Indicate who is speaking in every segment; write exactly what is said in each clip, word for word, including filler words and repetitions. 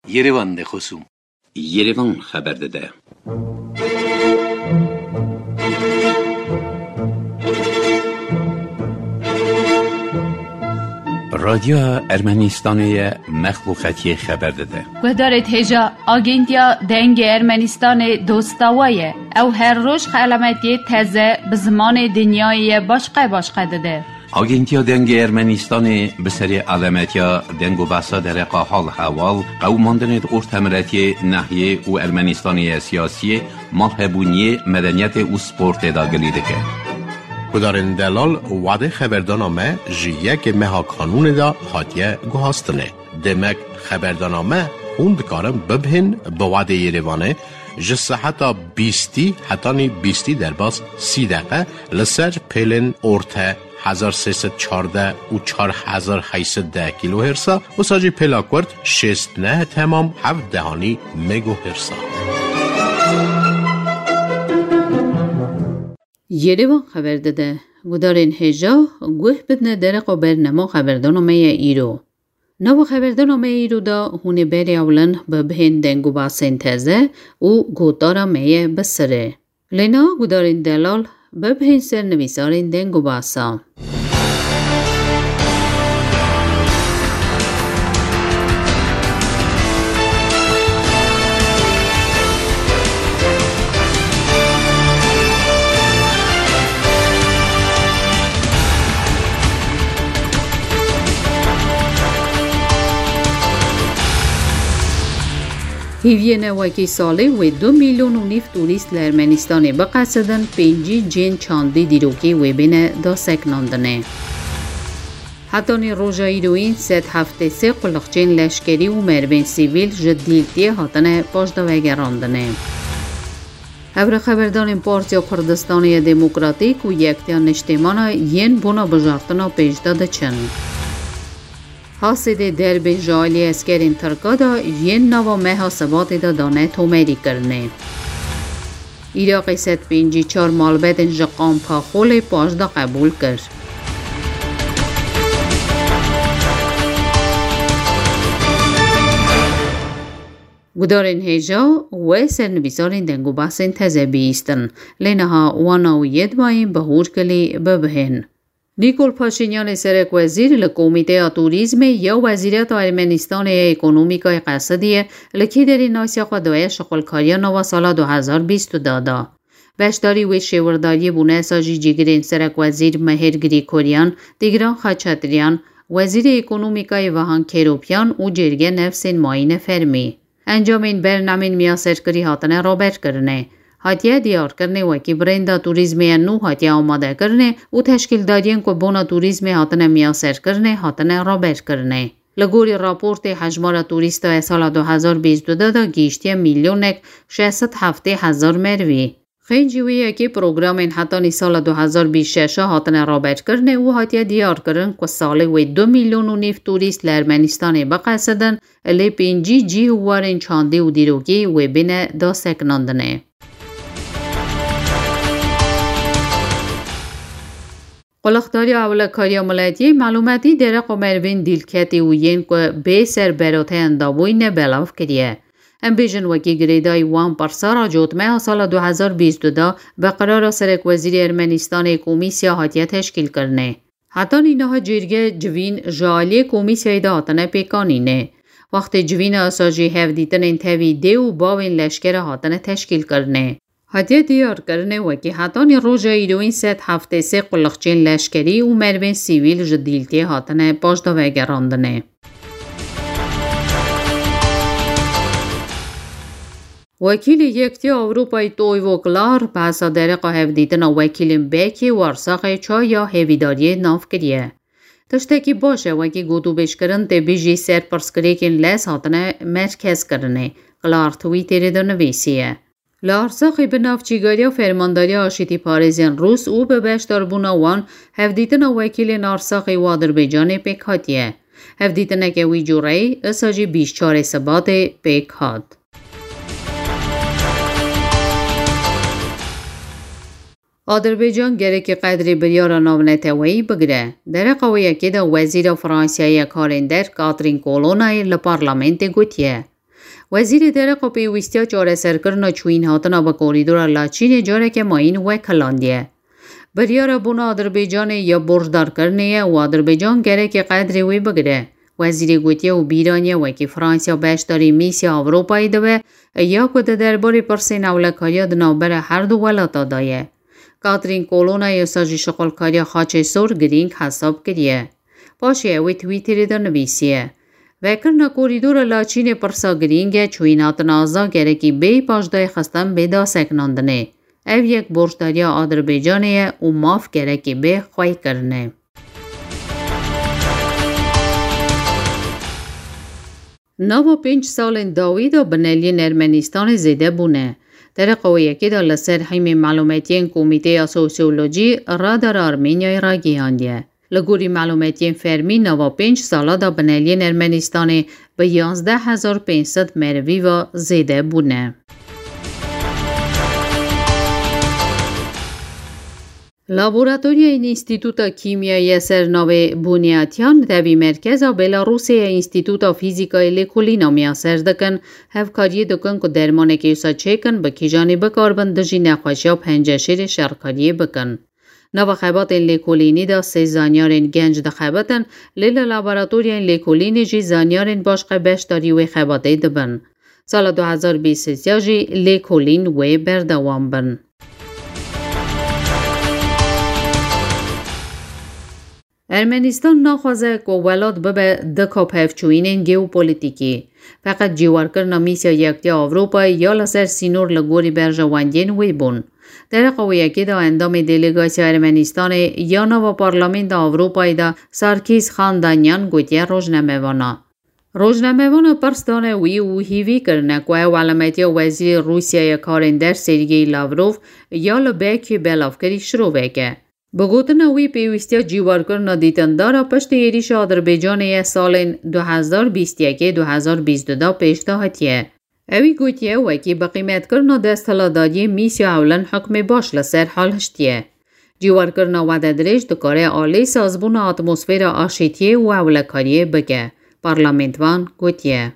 Speaker 1: Yerevan de خصوم
Speaker 2: Yerevan خبر داده. رادیو ارمنستان مخلوقاتی خبر داده.
Speaker 3: و دارد هجا آگنتیا دنگ ارمنستان دوستاویه او هر روز علامتی تازه به زمان دنیای باشقه باشقه داده.
Speaker 2: آگنتیا دنگ ارمنستان به سری علامتیا دنگ و بحثا در حال حوال قوماندن ارتمرتی ناحیه و ارمنستانی سیاسی مالهبونی مدنیت و سپورت داگلی دکه.
Speaker 4: کدارن دلال وعده خبردانامه جیه که مها قانون دا حاتیه گوهاستنه. دمک خبردانامه خوند کارم ببهن به وعده یریوانه جسه حتی بیستی حتی نی بیستی در باز سی دقیقه لسر پیلن ارته هزار سیصد چارده و چار هزار هیصد ده کیلو هرسا و ساجی پیلاکورد شست نه تمام هفت دهانی مگو هرسا.
Speaker 3: یریوان خبر داده گدارین هجا گوه بدنه درق و برنما خبردانامه ایرو. نو خبردانامه ایرو دا هونه بری اولن به بهن دنگو با سنتزه و گودارامه بسره. لینا گدارین دلال به بهن سر نویسارین دنگو باسا. هیویه نواکی ساله و دو میلیون و نیف توریست لرمنستان بقصدن پینجی جین چاندی دیروکی و بین دا سکناندنه. حتی نی روژایی روین ست هفته سه قلقچین لشکری و مروین سیویل جدیلتی حتنه پاشدا وگراندنه. هبر خبردان پارتیا کردستانی دموکراتیک و یکتیا نشتیمانا ین بونا بجارتنا پیشداده چن. حاسد درب جالی اسکرین ترکا دا ین نوا مها ثبات دا دانه تومری کرنه. ایراقی ست پینجی چار مالبت انجقام پا خول پاش دا قبول کر. گدارین هجا و سرنویسارین دنگو بحثین تزه بیستن لینها وانا و ید باین بهور کلی ببهن. نیکول پاشینیان سرک وزیر لکومیته توریسم یا وزیرت ارمنستان اکونومیکای قصدیه لکی در ناسیا خدای شغلکاری نوا سال دو هزار و بیست دادا. بشداری و شورداری بونه ساجی جیگرین سرک وزیر مهر گریکوریان دیگران خاچتریان وزیر اکونومیکای وهان کروپیان و جرگه نفسین ماین فرمی. انجام این برنامه میاسر کری هاتنه رابط کرنه. حاتیه دیار کرنه و کی برنده توریسم نو حاتیه آماده کرنه و تشکیل دادین که بونا توریسم هاتنه میاسر کرنه هاتنه رابط کرنه. لگوری راپورت حجمار توریست سال دو هزار و بیست و دو دا گیشتی میلیونک ششصد و هفتاد هزار مروی. خیلی که پروگرام این حتی سال دو هزار و بیست و شش هاتنه رابط کرنه و حاتیه دیار کرن که سال و دو میلیون و نیف توریست لرمنستان بقصدن لی پینجی جی وارن چاندی و دیروگی و بین دا سکناندنه. قلقداری اولکاری ملتی معلوماتی درق و مروین دیلکتی و ین که به سر بروته اندابوین بلاف کریه. ام بیجن وکی گریدای وان پرسارا جوتمه سال دو هزار و بیست و دو به قرار سرک وزیر ارمنستان کمیسیا حاتیه تشکیل کرنه. حتی اینها جرگه جوین جالی کمیسیای دا هاتنه پیکانینه. وقت جوین اساجی هفدیتن انتوی ده و باوین لشکر هاتنه تشکیل کرنه. حاتیه دیار کرنه وکی حتی روژا ایروین ست هفته سه قلقچین لشکری و مروین سیویل جدیلتی هاتنه پاشدا وگراندنه. وکیل یکتی اروپای توی وکلار بحثا درق هفدیتن وکیل بیکی ورساق چای یا هیویداری ناف کریه. تشتکی باشه وکی گوتو بیش کرن تی بیجی سر پرسکریکین لس هاتنه مرکز کرنه. کلار توی تیره دو نویسیه. لارساقی به نافچیگاری و فرمانداری آشیتی پاریزین روس او به بشتر بونا وان هفدیتن وکیل نارساقی و آذربایجان پیک هاتیه. هفدیتن که وی جوری اساجی بیش چار سبات پیک هات. آذربایجان گره که قدری بریار ناونتوی بگره. در قویه که دا وزیر فرانسیای کارندر کاترین کولونای لپارلمنت گوتیه. وزیر درق پیوستیا چاره سرکرنا چوین هاتنا با کوریدور لاچین جاره که ماین و کلاندیه. بریار بونا آذربایجان یا برجدار کرنه و آذربایجان گره که قدری وی بگره. وزیر گوتیه و بیرانیه و که فرانسیا بشتاری میسی آوروپایی دوه یا که درباری پرسین اولکاریا دنابر هر دو ولاتا دایه. کاترین کولونا یا ساجی شغلکاریا خاچه سور گرینگ حساب کریه. پاشه وی تویتری در نویسیه. وکرنا کوریدور لاچین پرسا گرینگه چوینات نازا گره که بی پاشدای خستن بیدا سکناندنه. او یک برجداریا آذربایجانه و ماف گره که بی خواهی کرنه. نو پنج سال داوید و بنالی ارمنستان زیده بونه. در قویه که در لسر حیم معلوماتین کمیته سوسیولوژی را در آرمینیای را گیاندیه. لگوری معلوماتین فرمی نو پنج سالا دا بنالی ارمنستان به یازده هزار و پانصد مروی و زیده بونه. لابوراتوریا اینستیتوتا کیمیایی سرناو بونیاتیان دوی مرکز بلاروسی اینستیتوتا فیزیکای لیکولینا میاسر دکن هفکاری دکن که درمانه که یوسا چیکن بکی جانب کاربندجی نخوشی و پنجشیر شرکاری بکن. نو خیبات لیکولینی دا سه زانیارین گنج دا خیباتن لیل لابوراتوریا لیکولینی جی زانیارین باشق بشتاری و خیباته دبن. سال دو هزار و بیست و سه جی لیکولین و بردوام بن. ارمنستان ناخوازه که ولاد ببه دکا پفچوینین گیوپولیتیکی. فقط جیوار کرنا میسیا یکتی آوروپای یا لسر سینور لگوری برجواندین وی بون. در قویه که دا اندام دیلیگاسی ارمنستان یا نو پارلمنت آوروپای دا سارکیس خاندانیان گوتیه روزنامه‌وانا. روزنامه‌وانا پرستانه وی و هیوی کرنه که او علامتی وزیر روسیه کارندر سرگی لاوروف یا لبکی بلافکری شروع بکه. بگوتن وی پیوستی جیوار کرنا دیتندارا پشت ایریش آذربایجان سال دو هزار و بیست و یک دو هزار و بیست و دو پیش دهاتیه. اوی گوتیه وکی بقیمت کرنا دستالاداری میسی اولن حکم باش لسر حال هشتیه. جیوار کرنا وعده درش دکاره آلی سازبون اتمسفیر آشیتیه و اولکاریه بگه. پارلمنتوان گوتیه.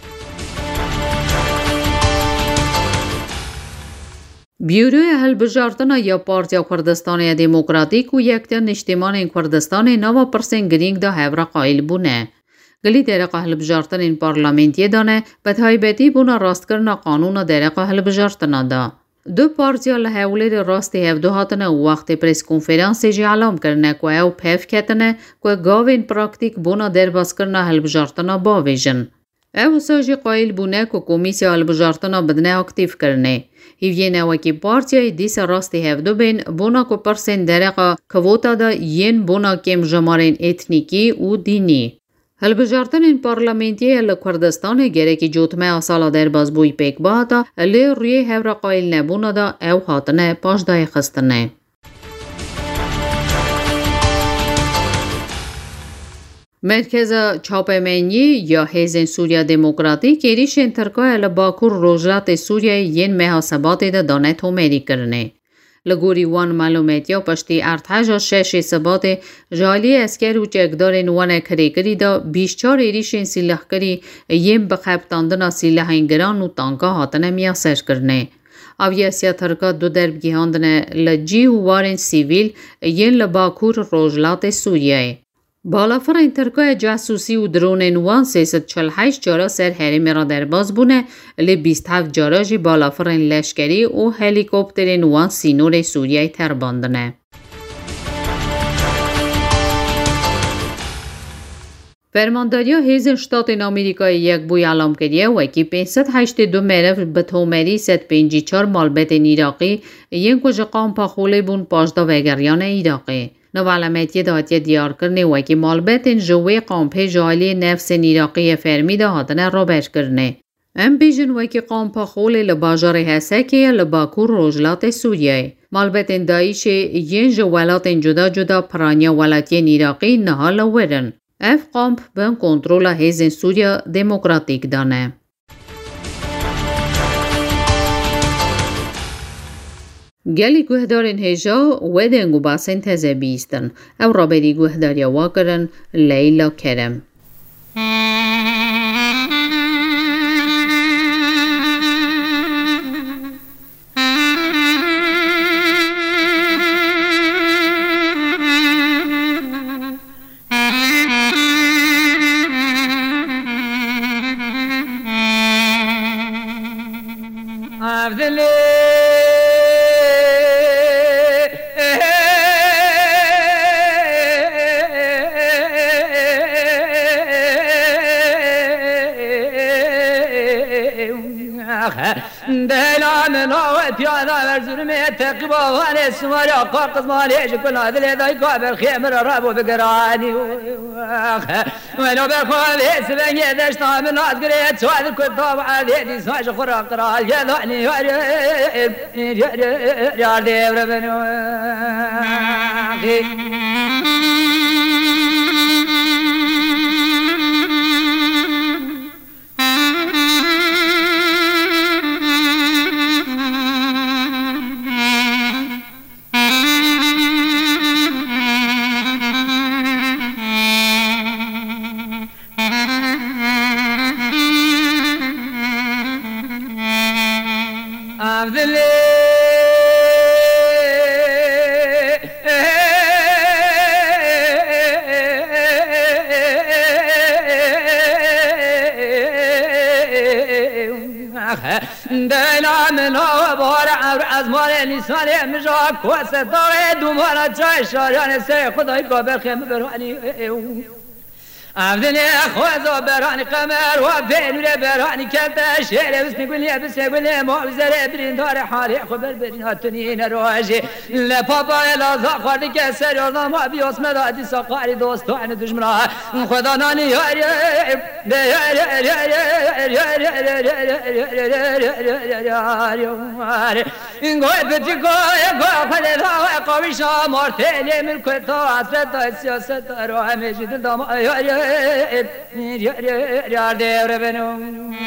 Speaker 3: بیوروی هلبجارتنا یا پارتیا کردستان دموکراتیک و یکتن اجتماع کردستان نو پرسن گرینگ دا هفره قائل بونه. گلی درق هلبجارتن این پارلمنتی دانه به تایبتی بونا راست کرنا قانون درق هلبجارتنا دا. دو پارتیا لحولی راست هفدو هاتنه و وقت پریس کنفرانسی جی علام کرنه که او پیف کتنه که گاوین پراکتیک بونا در باز کرنا هلبجارتنا با ویژن. او ساجی قائل بونه که کمیسی هلبجارتنا بدنه اکتیف کرنه. هیوی نوکی پارتیای دیس راستی هفدو بین بونا که پرسن درقا کووتا دا ین بونا کم جمارین اتنیکی و دینی. هلبجارتن این پارلمنتی لکردستان گره که جوتمه اصالا در بازبوی پیک باتا لی روی هفره قائل نبونا دا او حاطنه پاشدای خستنه. مرکز چاپمنی یا حزب سوریا دموکراتیک ایریش انترکای لباکور روجرات سوریا ین محاسبات دا دانه تومری کرنه. لگوری وان معلومات یا پشتی ارتحاج شش ثبات جالی اسکر و چکدارین وان کریکری دا بیشتر ایریش سلاح کری یم بخبتاندن سلاح انگران و تانکا هاتنه میاسر کرنه. اویاسیا ترکا دو درب گیهاندن لجی و وارن سیویل ین لباکور روجلات سوریای. بالافر انترکای جاسوسی و درون نوان سیصد چل هشت جارا سر حریم را در باز بونه لی بیست هفت جارا جی بالافر لشکری و هلیکوپتر نوان سینور سوریای ترباندنه. فرمانداریا حزب شتات آمریکای یک بوی اعلام کردیه و که پانصد و هشتاد و دو مرف به تومری صد و پنجاه و چهار مالبت عراقی یک کجا قام پاخوله بون پاشدا وگریان عراقی. نو علامتی داتی دیار کرنه و که مالبت جوی قامپه جالی نفس عراقی فرمی دا هاتنه را بش کرنه. ام بیجن و که قامپه خول لباجار حسه که لباکور روجلات سوریه. مالبت دایش ین جوالات جدا جدا پرانیا ولاتی عراقی نهال ورن. اف قامپ بن کنترول حزب سوریا دموکراتیک دانه. گلی گوهدارین هجا و دنگو باسن تزه بیستن او را بری گوهداری واکرن لیلا کرم.
Speaker 1: دلام نو پیادا ورزرم تقبا وان سوار قاقز مالش كل هذا ذا قابل خيمر رابو بقراني ولو بخوال سبني دشت من ناس قريت سواد كل طبع هذه ساج خرا قرا يا ذاني يا يا يا دير بنو سالم جا کوس داره دومانا چای شاریان سه خدای قابل خیم برانی عبدالله خوزو برانی قمر و بینور برانی کلتا شهر بسنی گلی بسنی گلی موزر برین دار حالی خبر برین هاتونین روشی لپاپا لازا خوردی که سریازا ما بیاس مدادی ساقاری دوستان دشمنا خدا نانی یاری این گوی بچی گوی گوی خلی داوی قوی شامار تیلی ملکوی تا حسرت دای سیاست دارو همیشی دل دام یاری یار دیور بنو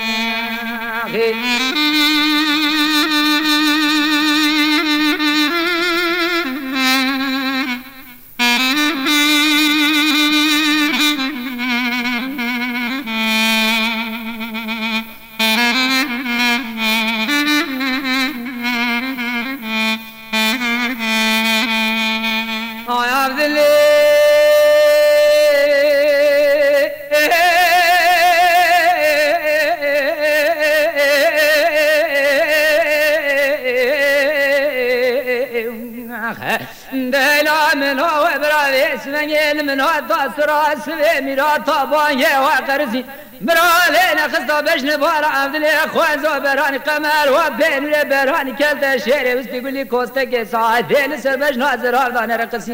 Speaker 1: من هذا سراس ميرات طبايا وقرزي برالنا خصا باش نبار عبد الاخوان زبراني قمر وبين براني كلتا شيري بس تقول لي كوستا كيسا دين سباش نازر هذا نرقصي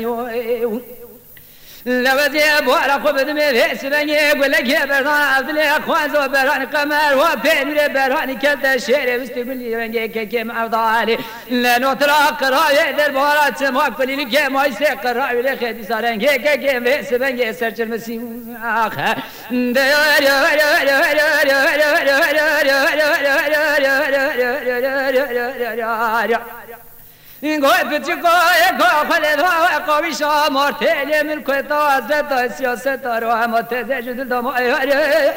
Speaker 1: لوزي بورا خبد مي سبني يقول لك يا بران عبد الاخوان زبراني قمر وبين براني كلتا شيري بس تقول لي وين كي معضالي لا نطرق راي در بارات ما كل لك ما يسق راي لك دي سارن كي كي سبني سرچ المسي اخ این گوی پچی گوی گوی خلی دوا قوی شامار تیلی ملکوی تا حضرت تا سیاست رو همه تیزه جدل دام ایاری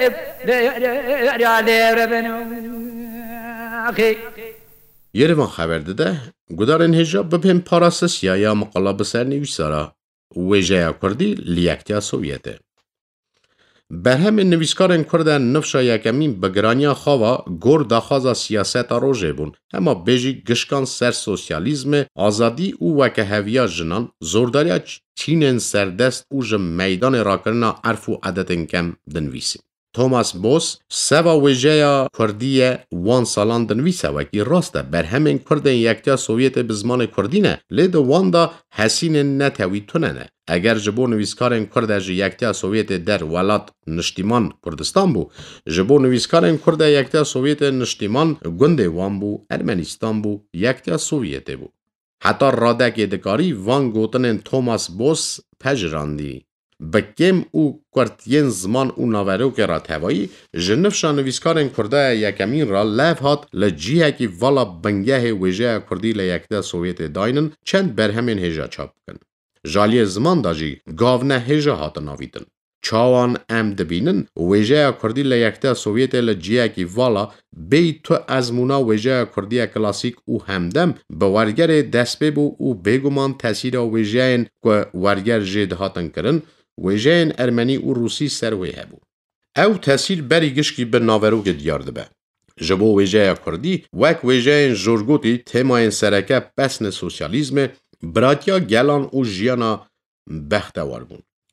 Speaker 1: ایاری دیور بنو اخی
Speaker 4: یروان خبر داده گدارن هجا بپیم پاراسسیا یا مقاله بسر نویسارا ویژه کردی لیکتیا سوویته. به همین نویسکارن کردن نفشا یکمین بگرانیا خوا گور داخوازا سیاست روژه بون اما بیجی گشکان سر سوسیالیزم آزادی او وکه هویا جنان زورداریا چینن سردست او جم میدان راکرنا عرف و عددن کم دنویسیم. توماس بوس سوا ویژه کردی وان سالان دنویسه وکی راسته بر همین کردن یکتیا سوویت بزمان کردینه لید وان دا حسین نتوی توننه. اگر جبو نویسکارن کرده جی یکتیا سوویت در ولات نشتیمان کردستان بو جبو نویسکارن کرده یکتیا سوویت نشتیمان گنده وان بو ارمنستان بو یکتیا سوویت بو حتی رادک دکاری وان گوتنن توماس بوس پجراندی بکم او کرتین زمان او ناورو که را توایی جنفشان نویسکارن کرده یکمین را لف هات لجیه که والا بنگه ویژه کردی لیکتیا سوویت داینن چند بر همین هجا چاپ کن. جالی زمان داجی گاونه هجا هات ناویدن. چاوان ام دبینن ویژه کردی لیکتیا سوویت لجیه که والا بی تو ازمونا ویژه کردی کلاسیک او همدم به ورگر دست ببو او بگمان تاثیر ویژه این که ورگر جید هاتن کرن ویژه این ارمنی و روسی سروی هبو. او تاثیر بری گشکی به ناوروگ دیار دبه. جبو ویژه کردی وک ویژه این جورگوتی تیماین سرکه پسن سوسیالیزم براتیا گلان او جیانا بختوار بون.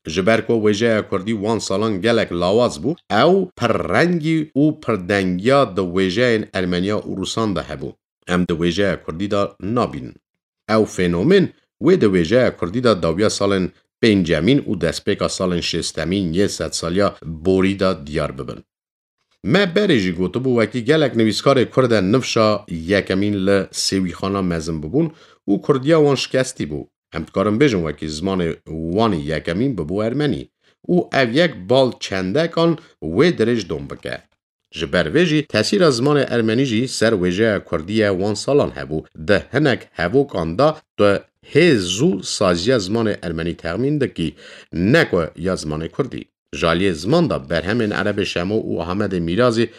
Speaker 4: جبرکو ویژه کردی وان سالان گلک لاواز بو او پر رنگی و پر دنگیا د ویژه ارمنیا و روسان ده هبو ام د ویژه کردی دا نابین او فنومن و د ویژه کردی دا داویا سالن پنجمین و دسپیکا سالن شستمین یه ست سالیا بوری دا دیار ببن ما برجی گوتو بو وکی گلک نویسکار کرد نفشا یکمین ل سوی خانا مزم ببون و کردیا وان شکستی بو هم تکارم بجن وکی زمان وانی یکمین ببو ارمنی و او یک بال چندکان و درج دوم بکه جبر ویجی تاثیر از زمان ارمنی جی سر ویجه کردیا وان سالان هبو ده هنک هبوکان دا تو هزو سازی زمان ارمنی تخمین دکی نکو یا زمان کردی جالی زمان دا برهمین عرب شمو و احمد میرازی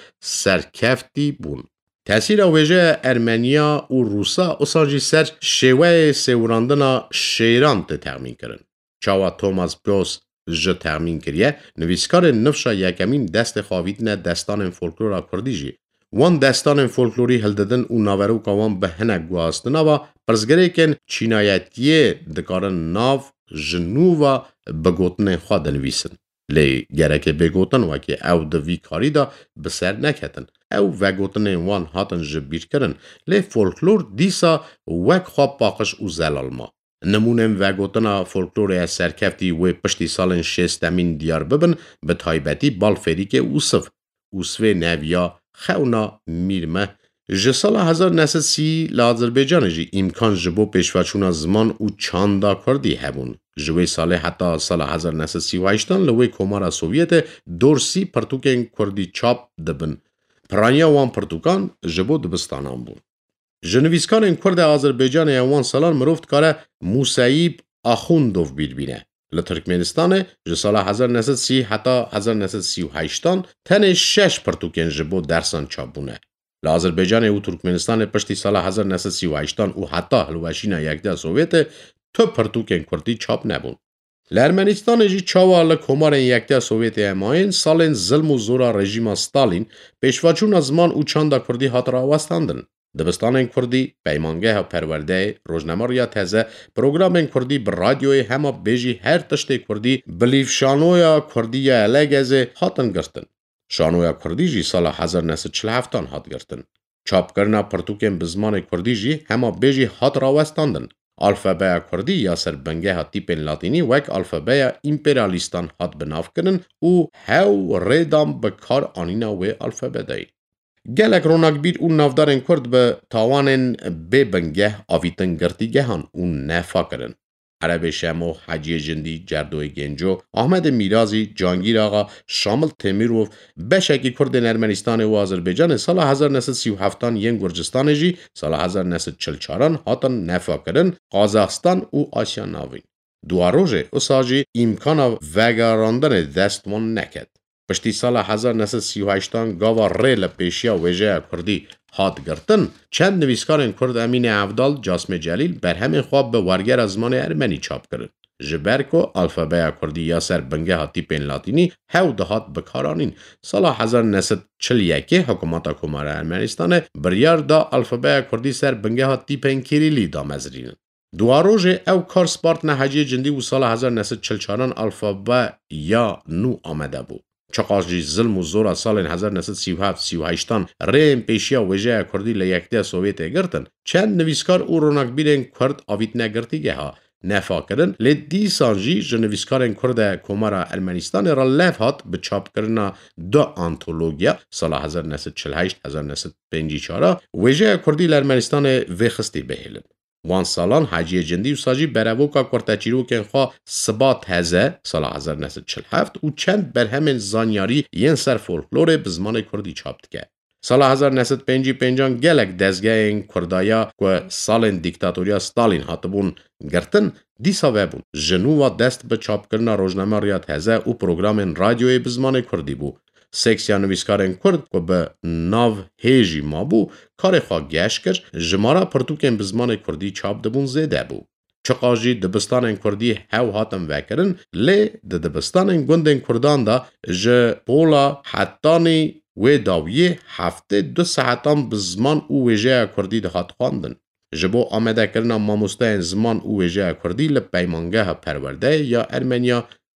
Speaker 4: سرکفتی بون. تأثیر ویژه ارمنیا و روسا اصاجی سر شوه سوراندنا شیران ته تخمین کرن. چاوا توماس پروس جه تخمین کریه نویسکار نفشا یکمین دست خواویدن دستان فولکلورا کردی جی. وان دستان فولکلوری هلددن و ناورو کوان به هنک گواستنا و پرزگره کن چینایتیه دکارن ناو جنو و بگوتن خواه دنویسن. لی گرک بگوتن و که او دوی کاری دا بسر نکتن. او وگوتن وان هاتن جبیر کرن. لی فولکلور دیسا وک خواب پاقش او زلال ما. نمونم وگوتن فولکلور سرکفتی و پشتی سالن شستمین دیار ببن به تایبتی بالفریک اوصف. اوصفه نویا خونا میرمه جسال هزار نسد سی لازربیجان جی امکان جبو پیشوچونا زمان او چاندا کردی هبون. جوی ساله حتی سال هزار نسد سی و هشتان لوی کمارا سوویت دورسی پرتوکن کردی چاپ دبن. پرانیا وان پرتوکان جبو دبستانان بون. جنویسکان کرد آذربیجان یوان سالان مروفت کاره موسیب آخوندوف بیر بینه. لترکمنستان جسال هزار نسد سی حتی هزار نسد سی و هشتان تن شش پرتوکن جبو درسان چاپ بونه. لآذربیجان و ترکمنستان پشتی سال هزار نسد سی و هشتان و حتی هلوشینا یکده سوویت تو پرتوکن کردی چاپ نبون. لارمنستان جی چاوا لکومار یکده سوویت اماین سالن ظلم و زورا رژیم ستالین پیشواچون از زمان او چاندا کردی هات را وستاندن. دبستان کردی پیمانگه پرورده روزنامه تازه پروگرام کردی بر رادیوی همه بیجی هر تشت کردی بلیف شانویا کردی الگزه هاتن گرتن. شانویا کردی جی سال هزار نسد چل هفتان هات گرتن. چاپ کرنا پرتوکن بزمان کردی جی همه بیجی هات را وستاندن. الفبای کردی یا سربنگه ها تیپن لاتینی وک الفبای امپریالیستان هات بناف کرن و هاو ریدام بکار آنینا و الفبای گلک روناک بیر اون نافدارن کرد به تاوانن به بنگه آویتن گرتیگه هان اون نفا کرن. عرب شمو، حجی جندی، جردوی گنجو، احمد میرازی، جانگیر آقا، شامل تیمیروف، بشکی کردن ارمنستان و آذربیجان سال هزار نسد سی و هفتان ین گرجستان جی سال هزار نسد چل چاران هاتن نفا کرن قازاقستان و آسیا ناوین. دواروژه اساجی امکان وگاراندن دستوان نکد. پشتی سال هزار نسد سی و هشتان گاوا ریل پیشیا ویژه کردی هات گرتن چند نویسکارن کرد امین عبدال جاسم جلیل بر همین خواب به ورگر از زمان ارمنی چاپ کرد. جبرکو الفبای کردی یا سر بنگه ها تیپین لاتینی هاو دهات بکارانین. سال هزار نسد چل یکی حکومت کمار ارمنستان بریار دا الفبای کردی سر بنگه ها تیپین کریلی دا مزرین. دواروژه او کار سپارت نهجی جندی و سال هزار نسد چل چاران الفبای یا نو آمده بود. چقاجی ظلم و زورا سال هزار نسد سی و هفت سی و هشتان ریم پیشیا ویژه کردی لیکده سوویت گرتن چند نویسکار او روناک بیرن کرد آویت نگرتیگه ها نفا کردن لی دی سانجی جنویسکارن کرد کمارا ارمنستان را لف هات به چاپ کردن دو آنتولوگیا سال هزار نسد چل هشت هزار نسد پنجی چارا ویژه کردی لارمنستان ویخستی بهیلن. وان سالان حجی جندی و ساجی براوکا کرتاچیرو که خواه سبات هزه سال هزار نسد چل هفت و چند برهمن زانیاری ین سر فولکلور بزمان کردی چاپت که. سال هزار نسد پنجی پنجان گلک دزگه این کردایا که سالن دیکتاتوریا ستالین هاتبون گرتن دیسا وبون. جنو و دست به چاپ کرنا روزنامه ریات هزه و پروگرام رادیوی بزمان کردی بو. سکسیا نویسکارن کرد که به ناو هیجی ما بو کار خواه گشت کرد جمارا پرتوکن بزمان کردی چاپ دبون زیده بو. چقاجی دبستان کردی هاو هاتم وکرن لی ده دبستان گندن کردان دا جه پولا حتانی و داویه هفته دو ساعتان بزمان او ویجه کردی ده هات خواندن. جبو آمده کرنا ماموسته زمان او ویجه کردی لپیمانگه پرورده یا ارمنیا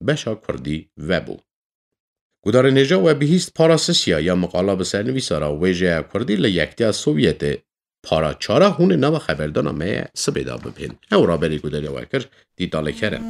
Speaker 4: بشا کردی و بو. گودار نجا و بهیست پاراسسیا یا مقالا بسر نویسارا ویجه کردی لیکتی سوویت پارا چارا هون نام خبردان همه سبیدا بپین. او را بری گوداری وکر دیداله کرم.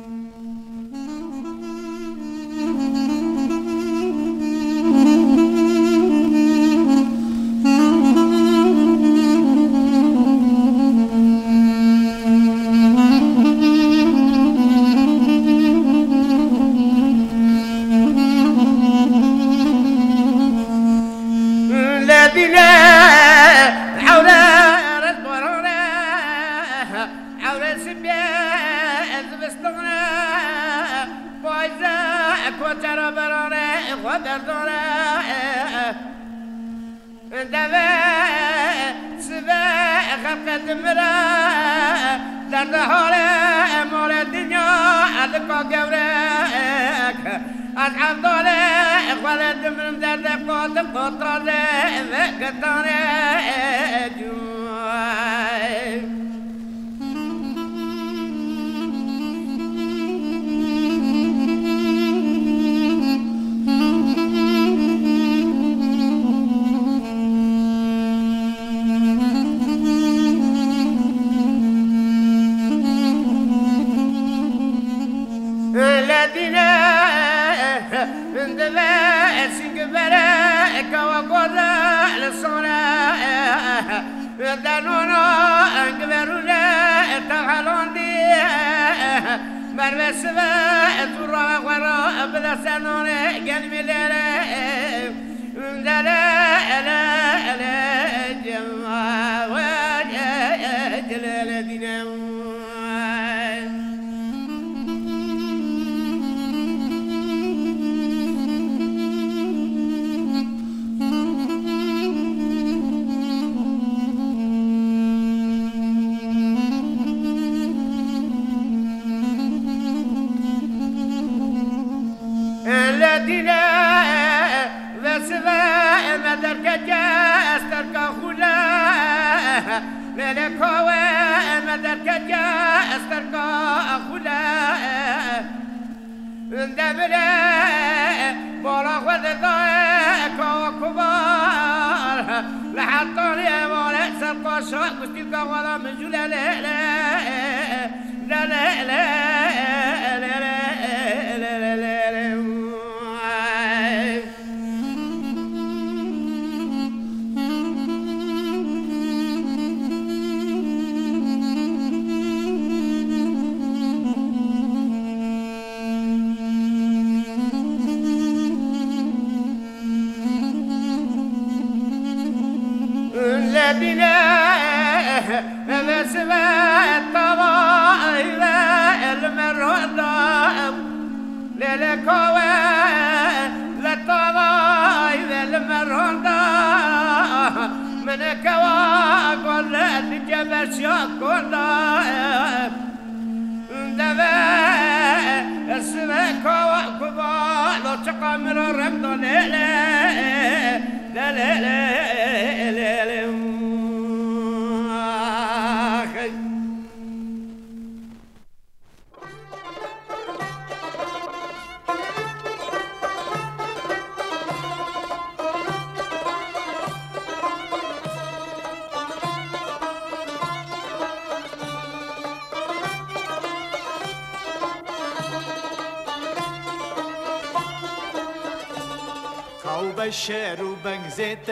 Speaker 5: بشر وبنزيت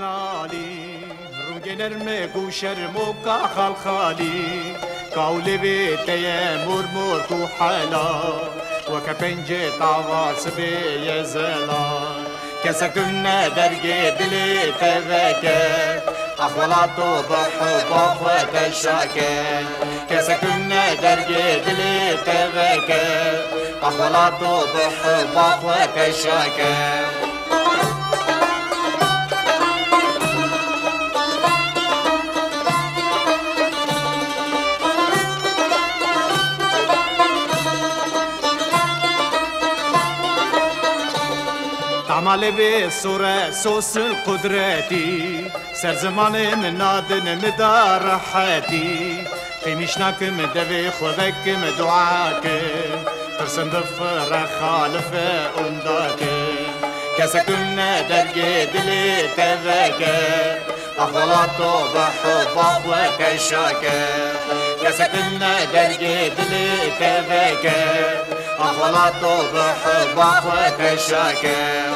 Speaker 5: دلالي رونجنر مگو شرموكا خالخالي قولي بيت يا مرمور كو حالا وكبنجي طاواس بي زلال كسكنا درجي دلي تذكر أخوالاتو بحب أخوات الشاكر كسكنا درجي دلي تذكر أخوالاتو بحب أخوات الشاكر عمل بصورة سوس القدراتي سر زمان من نادن مدار حياتي قيمشناك مدبي خذك مدعاك ترسم بفر خالف انداكه كسكن درجي دلي تذكر أخلاطو بحبك وتشاكر كسكن درجي دلي تذكر أخلاطو بحبك وتشاكر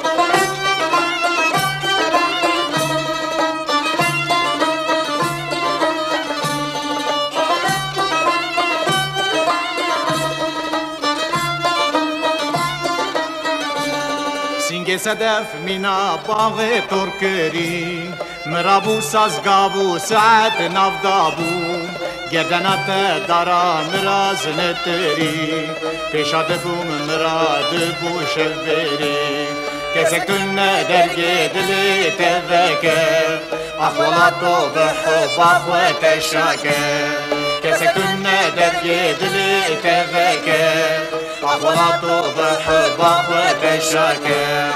Speaker 5: سینگ صدف مینا باغ ترکری مرابو سازگابو ساعت نافدابو گردنات دارا مراز نتری پیشاد بوم مراد بو شبری کسکتون درگی دلی تذکر اخوالاتو بحباق و تشاکر کسکتون درگی دلی تذکر اخوالاتو بحباق و تشاکر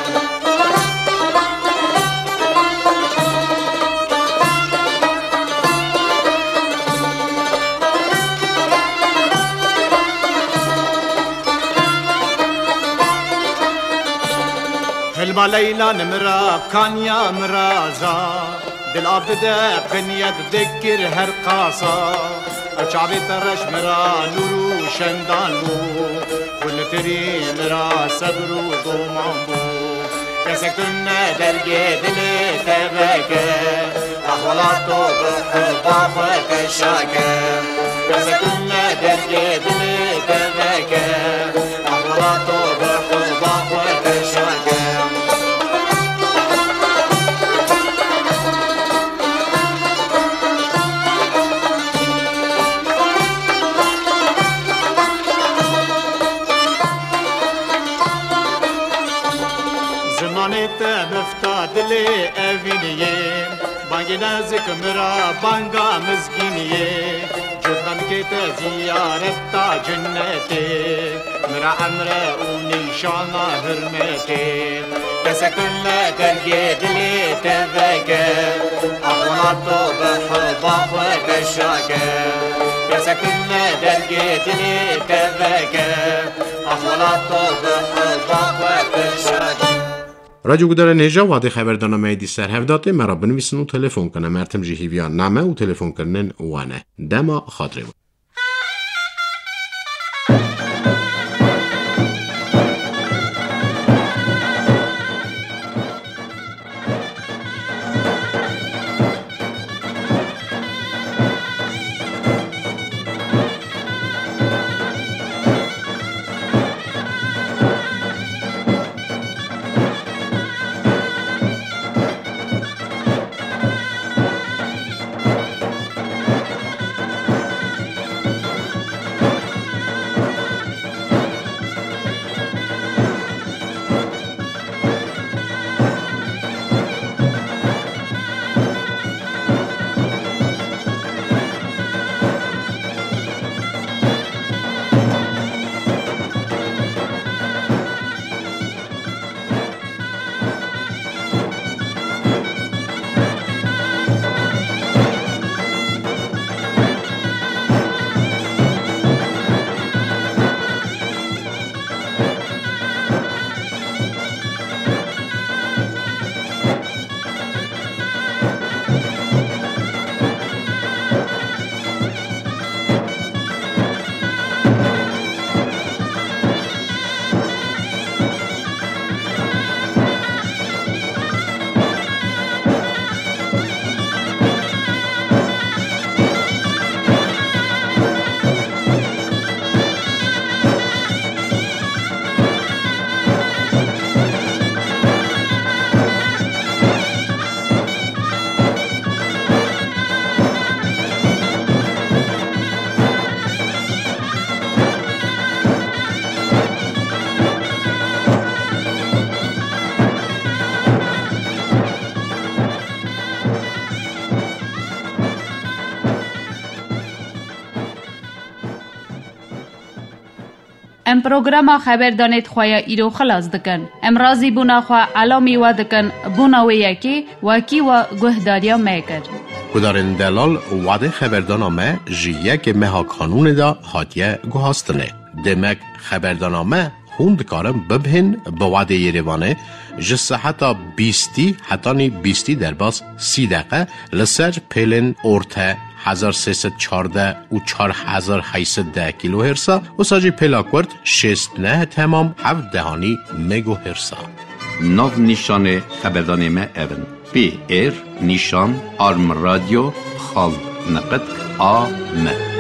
Speaker 5: هلما ليلى نمرا كانيا مرازا دل عبده بنيت ذكر هرقاصا أشعبي ترش مرا نورو شندانبو والتري مرا صبرو ضمانبو كسكتن درجي دلي تبكى أخوالاتو بحباق وتشاكى كسكتن درجي دلي تبكى أخوالاتو بحباق وتشاكى دلی اوینیه بانگی نزک مرا بانگا مزگینیه جدن که زیارت تا جنته مرا امر و نیشانا حرمته کسکن درگی دلی تذکر اخواناتو بحباق و تشاکر کسکن درگی دلی تذکر اخواناتو بحباق و تشاکر
Speaker 4: رادیو گودار نهجا وادی خبردارنامه دی سر هفداته مرا بنویسن و تلفن کنه مرتم جهیویان نامه و تلفن کنن وانه دما خاطره بود.
Speaker 3: ام پروگرام خبر دانید خواه ایرو خلاص دکن. ام رازی بونا خواه علامی و دکن بونا و یکی وکی و گهداریا میکر.
Speaker 4: کدارن دلال وعده خبردانامه جیه که مها کانون دا هاتیه گوهاستنه. دمک خبردانامه خوند کارم ببهن بواد یریوانه جسه حتی بیستی حتی نی بیستی در باز سی دقیقه لسر پیلن ارته هزار سیصد چارده و چار هزار هیصد ده کیلو هرسا و ساجی پیلاکورد شست نه تمام هفت دهانی مگو هرسا.
Speaker 2: ناو نیشان خبردانامه اون پی ایر نیشان آرم رادیو خال نقد آ م